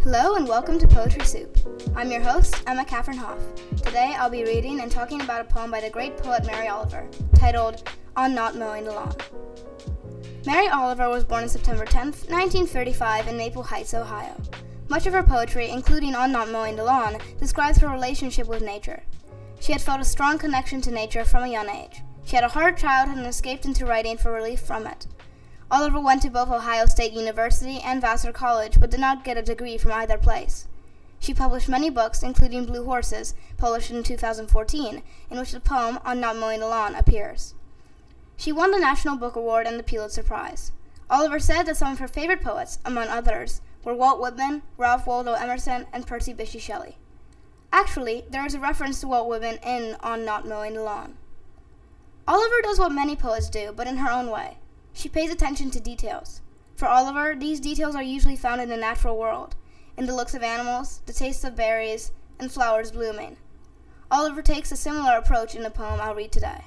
Hello and welcome to Poetry Soup. I'm your host, Emma Catherine Hoff. Today I'll be reading and talking about a poem by the great poet Mary Oliver, titled On Not Mowing the Lawn. Mary Oliver was born on September 10, 1935 in Maple Heights, Ohio. Much of her poetry, including On Not Mowing the Lawn, describes her relationship with nature. She had felt a strong connection to nature from a young age. She had a hard childhood and escaped into writing for relief from it. Oliver went to both Ohio State University and Vassar College, but did not get a degree from either place. She published many books, including Blue Horses, published in 2014, in which the poem On Not Mowing the Lawn appears. She won the National Book Award and the Pulitzer Prize. Oliver said that some of her favorite poets, among others, were Walt Whitman, Ralph Waldo Emerson, and Percy Bysshe Shelley. Actually, there is a reference to Walt Whitman in On Not Mowing the Lawn. Oliver does what many poets do, but in her own way. She pays attention to details. For Oliver, these details are usually found in the natural world, in the looks of animals, the taste of berries, and flowers blooming. Oliver takes a similar approach in the poem I'll read today.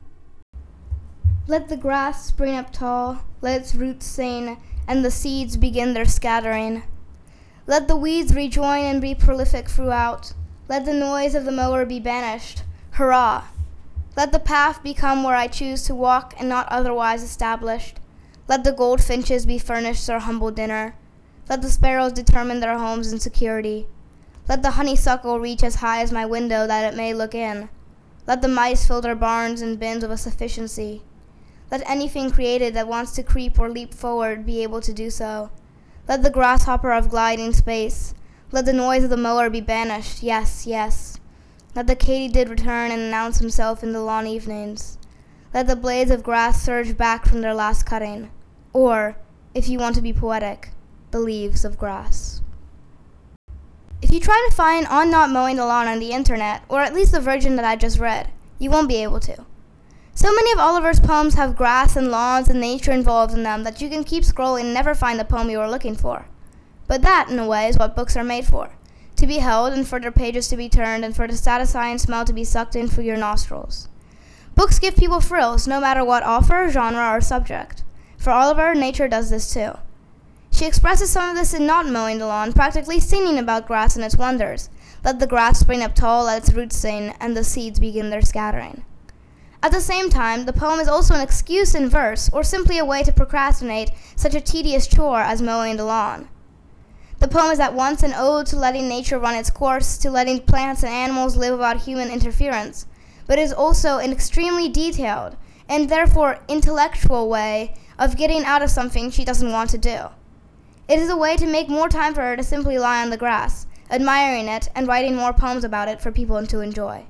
Let the grass spring up tall, let its roots sing, and the seeds begin their scattering. Let the weeds rejoin and be prolific throughout. Let the noise of the mower be banished. Hurrah! Let the path become where I choose to walk and not otherwise established. Let the goldfinches be furnished their humble dinner. Let the sparrows determine their homes in security. Let the honeysuckle reach as high as my window that it may look in. Let the mice fill their barns and bins of a sufficiency. Let anything created that wants to creep or leap forward be able to do so. Let the grasshopper of gliding space. Let the noise of the mower be banished, yes, yes. Let the katydid return and announce himself in the lawn evenings. Let the blades of grass surge back from their last cutting. Or, if you want to be poetic, the leaves of grass. If you try to find On Not Mowing the Lawn on the internet, or at least the version that I just read, you won't be able to. So many of Oliver's poems have grass and lawns and nature involved in them that you can keep scrolling and never find the poem you are looking for. But that, in a way, is what books are made for. To be held and for their pages to be turned and for the satisfying smell to be sucked in through your nostrils. Books give people thrills no matter what author, genre, or subject. For Oliver, nature does this too. She expresses some of this in Not Mowing the Lawn, practically singing about grass and its wonders. Let the grass spring up tall, let its roots sing, and the seeds begin their scattering. At the same time, the poem is also an excuse in verse, or simply a way to procrastinate such a tedious chore as mowing the lawn. The poem is at once an ode to letting nature run its course, to letting plants and animals live without human interference, but is also an extremely detailed, and therefore intellectual way of getting out of something she doesn't want to do. It is a way to make more time for her to simply lie on the grass, admiring it and writing more poems about it for people to enjoy.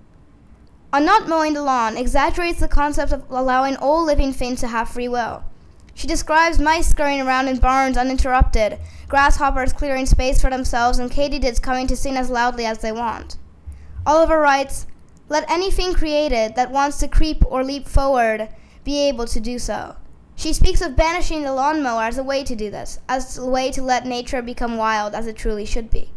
On Not Mowing the Lawn exaggerates the concept of allowing all living things to have free will. She describes mice scurrying around in barns uninterrupted, grasshoppers clearing space for themselves, and katydids coming to sing as loudly as they want. Oliver writes, "Let anything created that wants to creep or leap forward be able to do so." She speaks of banishing the lawnmower as a way to do this, as a way to let nature become wild as it truly should be.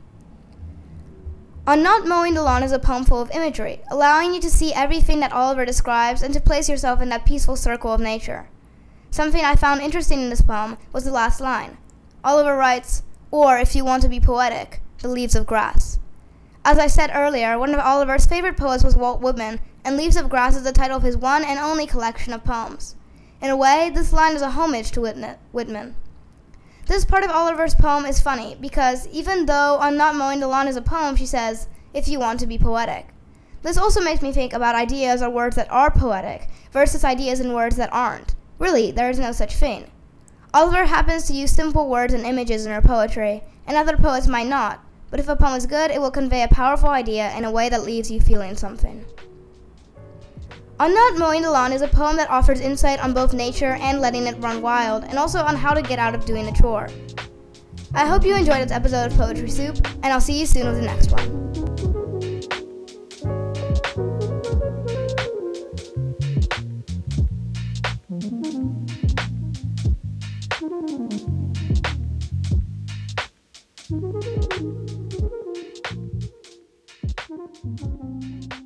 On Not Mowing the Lawn is a poem full of imagery, allowing you to see everything that Oliver describes and to place yourself in that peaceful circle of nature. Something I found interesting in this poem was the last line. Oliver writes, "Or, if you want to be poetic, the leaves of grass." As I said earlier, one of Oliver's favorite poets was Walt Whitman, and Leaves of Grass is the title of his one and only collection of poems. In a way, this line is a homage to Whitman. This part of Oliver's poem is funny, because even though On Not Mowing the Lawn is a poem, she says, "if you want to be poetic." This also makes me think about ideas or words that are poetic versus ideas and words that aren't. Really, there is no such thing. Oliver happens to use simple words and images in her poetry, and other poets might not, but if a poem is good, it will convey a powerful idea in a way that leaves you feeling something. On Not Mowing the Lawn is a poem that offers insight on both nature and letting it run wild, and also on how to get out of doing a chore. I hope you enjoyed this episode of Poetry Soup, and I'll see you soon with the next one. Thank you.